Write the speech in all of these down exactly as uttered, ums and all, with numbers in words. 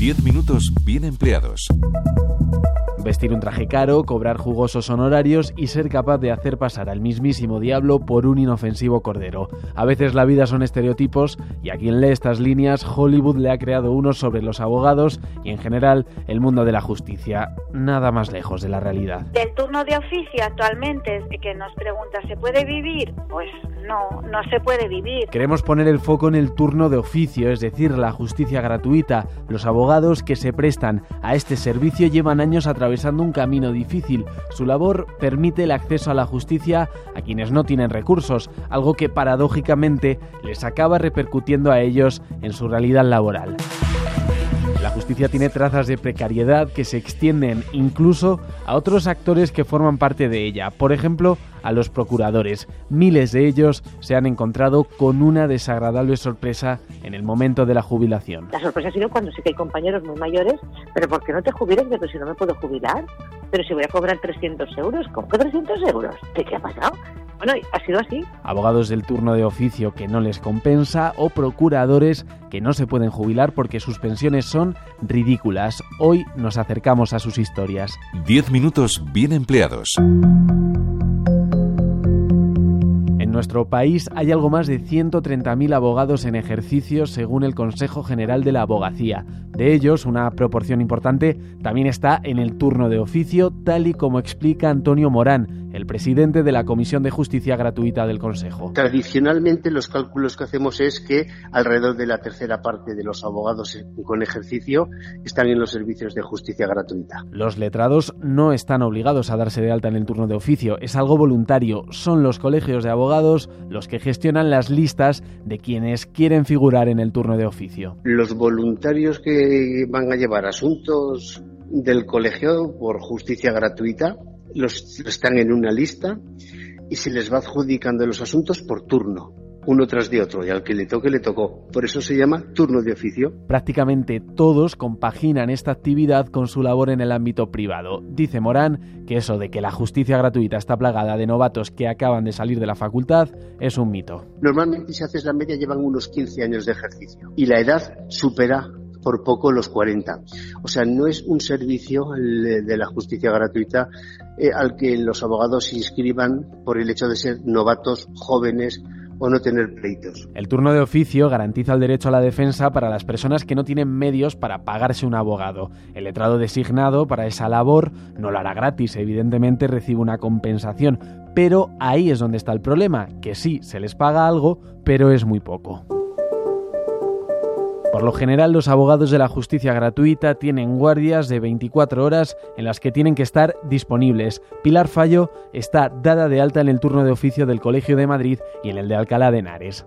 diez minutos bien empleados. Vestir un traje caro, cobrar jugosos honorarios y ser capaz de hacer pasar al mismísimo diablo por un inofensivo cordero. A veces la vida son estereotipos y a quien lee estas líneas, Hollywood le ha creado unos sobre los abogados y en general el mundo de la justicia. Nada más lejos de la realidad. Del turno de oficio actualmente, que nos pregunta, ¿se puede vivir? Pues no, no se puede vivir. Queremos poner el foco en el turno de oficio, es decir, la justicia gratuita. Los abogados que se prestan a este servicio llevan años atravesando un camino difícil. Su labor permite el acceso a la justicia a quienes no tienen recursos, algo que paradójicamente les acaba repercutiendo a ellos en su realidad laboral. La justicia tiene trazas de precariedad que se extienden incluso a otros actores que forman parte de ella. Por ejemplo, a los procuradores. Miles de ellos se han encontrado con una desagradable sorpresa en el momento de la jubilación. La sorpresa ha sido cuando sí que hay compañeros muy mayores, pero ¿por qué no te jubilas? Pero si no me puedo jubilar, pero si voy a cobrar trescientos euros, ¿cómo que trescientos euros? ¿Qué, qué ha pasado? Bueno, ha sido así. Abogados del turno de oficio que no les compensa o procuradores que no se pueden jubilar porque sus pensiones son ridículas. Hoy nos acercamos a sus historias. diez minutos bien empleados. En nuestro país hay algo más de ciento treinta mil abogados en ejercicio según el Consejo General de la Abogacía. De ellos, una proporción importante también está en el turno de oficio, tal y como explica Antonio Morán, el presidente de la Comisión de Justicia Gratuita del Consejo. Tradicionalmente los cálculos que hacemos es que alrededor de la tercera parte de los abogados con ejercicio están en los servicios de justicia gratuita. Los letrados no están obligados a darse de alta en el turno de oficio, es algo voluntario. Son los colegios de abogados los que gestionan las listas de quienes quieren figurar en el turno de oficio. Los voluntarios que van a llevar asuntos del colegio por justicia gratuita los están en una lista y se les va adjudicando los asuntos por turno, uno tras de otro, y al que le toque, le tocó. Por eso se llama turno de oficio. Prácticamente todos compaginan esta actividad con su labor en el ámbito privado. Dice Morán que eso de que la justicia gratuita está plagada de novatos que acaban de salir de la facultad es un mito. Normalmente, si haces la media, llevan unos quince años de ejercicio y la edad supera por poco los cuarenta. O sea, no es un servicio de la justicia gratuita eh, al que los abogados se inscriban por el hecho de ser novatos, jóvenes o no tener pleitos. El turno de oficio garantiza el derecho a la defensa para las personas que no tienen medios para pagarse un abogado. El letrado designado para esa labor no lo hará gratis, evidentemente recibe una compensación, pero ahí es donde está el problema, que sí, se les paga algo, pero es muy poco. Por lo general, los abogados de la justicia gratuita tienen guardias de veinticuatro horas en las que tienen que estar disponibles. Pilar Fallo está dada de alta en el turno de oficio del Colegio de Madrid y en el de Alcalá de Henares.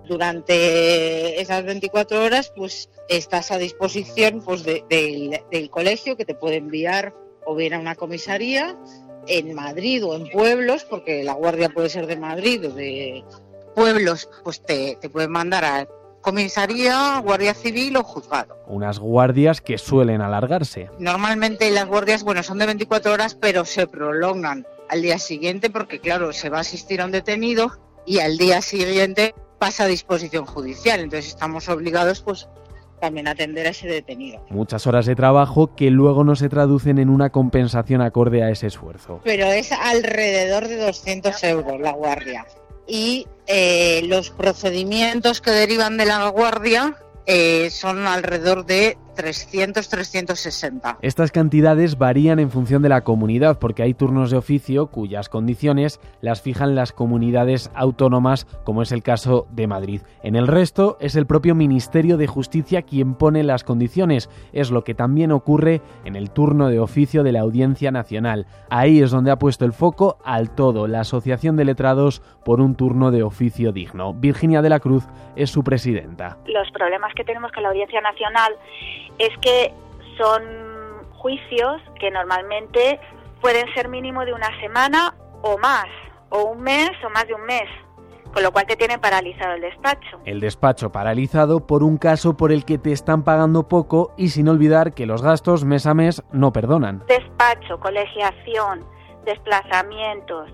Durante esas veinticuatro horas, pues estás a disposición pues, de, de, del colegio, que te puede enviar o bien a una comisaría en Madrid o en pueblos, porque la guardia puede ser de Madrid o de pueblos, pues te, te pueden mandar a comisaría, guardia civil o juzgado. Unas guardias que suelen alargarse. Normalmente las guardias, bueno, son de veinticuatro horas, pero se prolongan al día siguiente porque, claro, se va a asistir a un detenido y al día siguiente pasa a disposición judicial. Entonces estamos obligados, pues, también a atender a ese detenido. Muchas horas de trabajo que luego no se traducen en una compensación acorde a ese esfuerzo. Pero es alrededor de doscientos euros la guardia. Y eh, los procedimientos que derivan de la guardia eh, son alrededor de trescientos a trescientos sesenta. Estas cantidades varían en función de la comunidad, porque hay turnos de oficio cuyas condiciones las fijan las comunidades autónomas, como es el caso de Madrid. En el resto es el propio Ministerio de Justicia quien pone las condiciones. Es lo que también ocurre en el turno de oficio de la Audiencia Nacional. Ahí es donde ha puesto el foco al todo la Asociación de Letrados por un turno de oficio digno. Virginia de la Cruz es su presidenta. Los problemas que tenemos con la Audiencia Nacional es que son juicios que normalmente pueden ser mínimo de una semana o más, o un mes o más de un mes, con lo cual te tienen paralizado el despacho. El despacho paralizado por un caso por el que te están pagando poco y sin olvidar que los gastos mes a mes no perdonan. Despacho, colegiación, desplazamientos,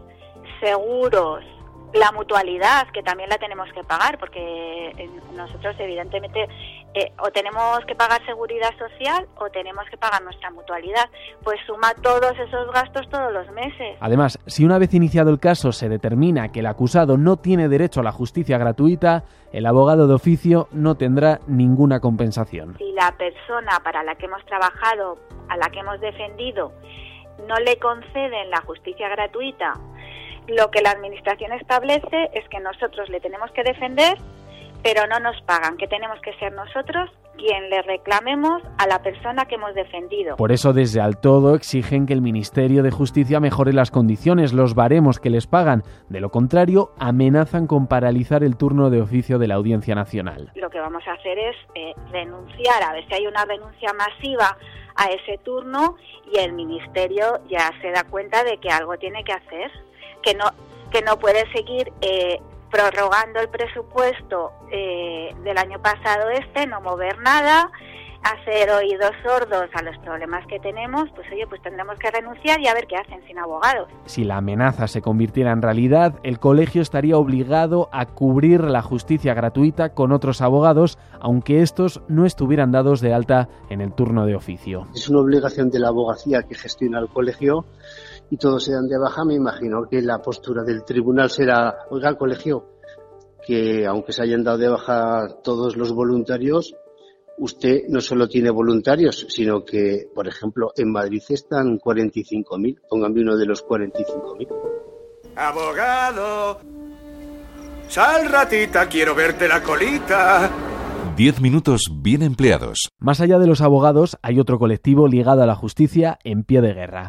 seguros, la mutualidad, que también la tenemos que pagar, porque nosotros evidentemente eh, o tenemos que pagar seguridad social o tenemos que pagar nuestra mutualidad. Pues suma todos esos gastos todos los meses. Además, si una vez iniciado el caso se determina que el acusado no tiene derecho a la justicia gratuita, el abogado de oficio no tendrá ninguna compensación. Si la persona para la que hemos trabajado, a la que hemos defendido, no le conceden la justicia gratuita, lo que la Administración establece es que nosotros le tenemos que defender, pero no nos pagan, que tenemos que ser nosotros quien le reclamemos a la persona que hemos defendido. Por eso desde Altodo exigen que el Ministerio de Justicia mejore las condiciones, los baremos que les pagan. De lo contrario, amenazan con paralizar el turno de oficio de la Audiencia Nacional. Lo que vamos a hacer es eh, renunciar, a ver si hay una renuncia masiva a ese turno y el Ministerio ya se da cuenta de que algo tiene que hacer, que no, que no puede seguir eh, prorrogando el presupuesto eh, del año pasado este, no mover nada, hacer oídos sordos a los problemas que tenemos, pues oye, pues tendremos que renunciar y a ver qué hacen sin abogados. Si la amenaza se convirtiera en realidad, el colegio estaría obligado a cubrir la justicia gratuita con otros abogados, aunque estos no estuvieran dados de alta en el turno de oficio. Es una obligación de la abogacía que gestiona el colegio y todos se dan de baja. Me imagino que la postura del tribunal será, oiga, colegio, que aunque se hayan dado de baja todos los voluntarios, usted no solo tiene voluntarios, sino que, por ejemplo, en Madrid están cuarenta y cinco mil. Pónganme uno de los cuarenta y cinco mil. Abogado, sal ratita, quiero verte la colita. Diez minutos bien empleados. Más allá de los abogados, hay otro colectivo ligado a la justicia en pie de guerra.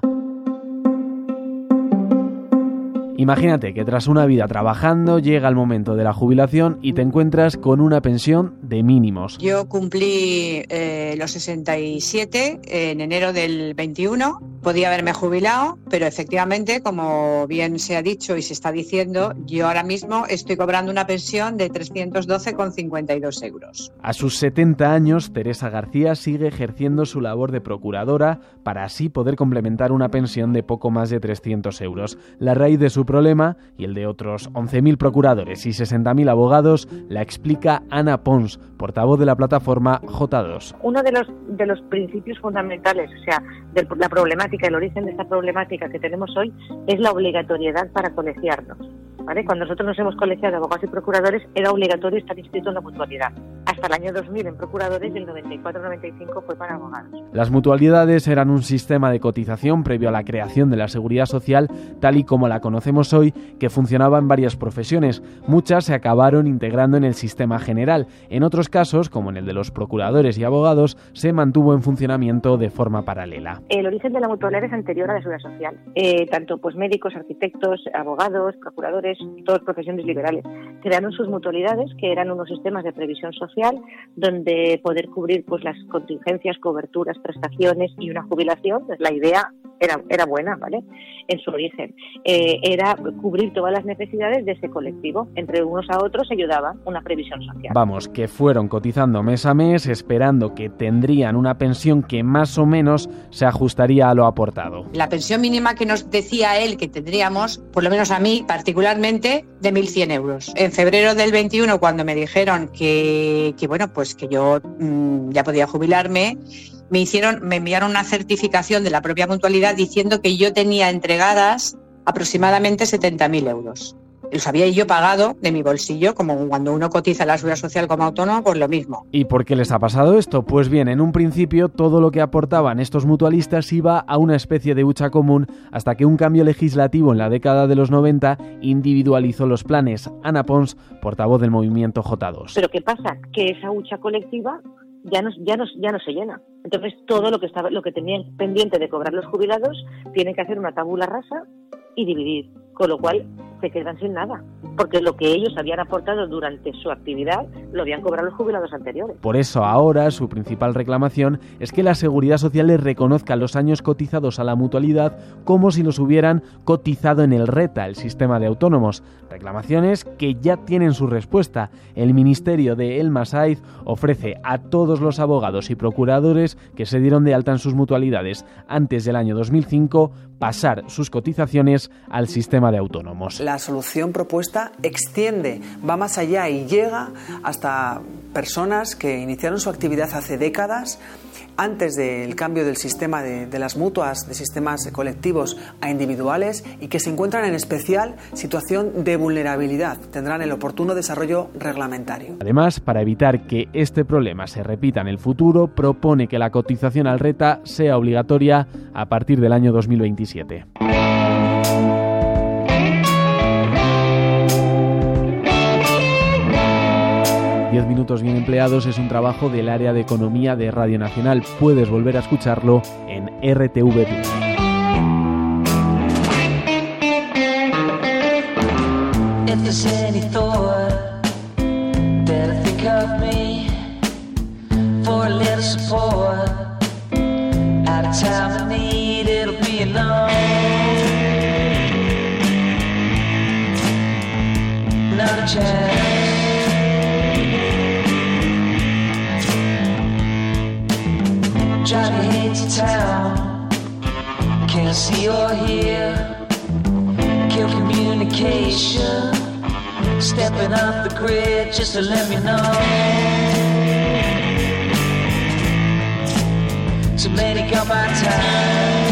Imagínate que tras una vida trabajando llega el momento de la jubilación y te encuentras con una pensión de mínimos. Yo cumplí eh, los sesenta y siete en enero del veintiuno. Podía haberme jubilado, pero efectivamente, como bien se ha dicho y se está diciendo, yo ahora mismo estoy cobrando una pensión de trescientos doce con cincuenta y dos euros. A sus setenta años, Teresa García sigue ejerciendo su labor de procuradora para así poder complementar una pensión de poco más de trescientos euros. La raíz de su problema y el de otros once mil procuradores y sesenta mil abogados la explica Ana Pons, portavoz de la plataforma J dos. Uno de los, de los principios fundamentales, o sea, de la problemática, el origen de esta problemática que tenemos hoy es la obligatoriedad para colegiarnos. ¿Vale? Cuando nosotros nos hemos colegiado abogados y procuradores era obligatorio estar inscrito en la mutualidad. Hasta el año dos mil en procuradores y el noventa y cuatro noventa y cinco fue para abogados. Las mutualidades eran un sistema de cotización previo a la creación de la Seguridad Social tal y como la conocemos hoy, que funcionaba en varias profesiones. Muchas se acabaron integrando en el sistema general. En otros casos, como en el de los procuradores y abogados, se mantuvo en funcionamiento de forma paralela. El origen de la mutualidad es anterior a la Seguridad Social. Eh, tanto pues médicos, arquitectos, abogados, procuradores, todas profesiones liberales, crearon sus mutualidades, que eran unos sistemas de previsión social donde poder cubrir pues las contingencias, coberturas, prestaciones y una jubilación. Pues la idea era, era buena, ¿vale? En su origen. Eh, era cubrir todas las necesidades de ese colectivo. Entre unos a otros se ayudaba una previsión social. Vamos, que fueron cotizando mes a mes esperando que tendrían una pensión que más o menos se ajustaría a lo aportado. La pensión mínima que nos decía él que tendríamos, por lo menos a mí particularmente, de mil cien euros. En febrero del veintiuno, cuando me dijeron que, que bueno, pues que yo mmm, ya podía jubilarme, me hicieron, me enviaron una certificación de la propia mutualidad diciendo que yo tenía entregadas aproximadamente setenta mil euros. Los había yo pagado de mi bolsillo, como cuando uno cotiza la Seguridad Social como autónomo, pues lo mismo. ¿Y por qué les ha pasado esto? Pues bien, en un principio todo lo que aportaban estos mutualistas iba a una especie de hucha común hasta que un cambio legislativo en la década de los noventa individualizó los planes. Ana Pons, portavoz del movimiento J dos. ¿Pero qué pasa? Que esa hucha colectiva ya no, ya no, ya no se llena. Entonces todo lo que estaba, lo que tenían pendiente de cobrar los jubilados tienen que hacer una tabula rasa y dividir, con lo cual se quedan sin nada, porque lo que ellos habían aportado durante su actividad lo habían cobrado los jubilados anteriores. Por eso ahora su principal reclamación es que la Seguridad Social les reconozca los años cotizados a la mutualidad como si los hubieran cotizado en el RETA, el sistema de autónomos. Reclamaciones que ya tienen su respuesta. El Ministerio de Elma Saiz ofrece a todos los abogados y procuradores que se dieron de alta en sus mutualidades antes del año dos mil cinco pasar sus cotizaciones al sistema de autónomos. La la solución propuesta extiende, va más allá y llega hasta personas que iniciaron su actividad hace décadas, antes del cambio del sistema de, de las mutuas, de sistemas colectivos a individuales, y que se encuentran en especial situación de vulnerabilidad. Tendrán el oportuno desarrollo reglamentario. Además, para evitar que este problema se repita en el futuro, propone que la cotización al RETA sea obligatoria a partir del año dos mil veintisiete. diez minutos bien empleados es un trabajo del área de economía de Radio Nacional. Puedes volver a escucharlo en R T V Plus. Johnny hates town, can't see or hear, kill communication, stepping off the grid just to let me know. So many got my time.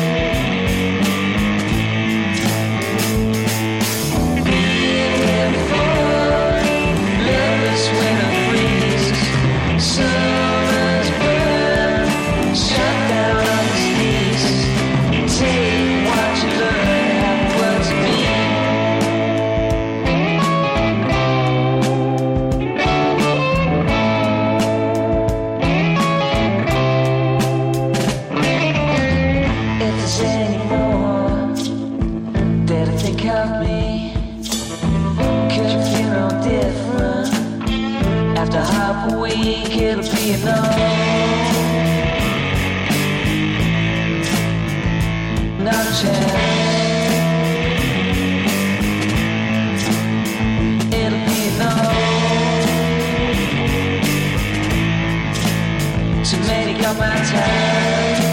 It'll be enough. Not a chance. It'll be enough. Too many got my time.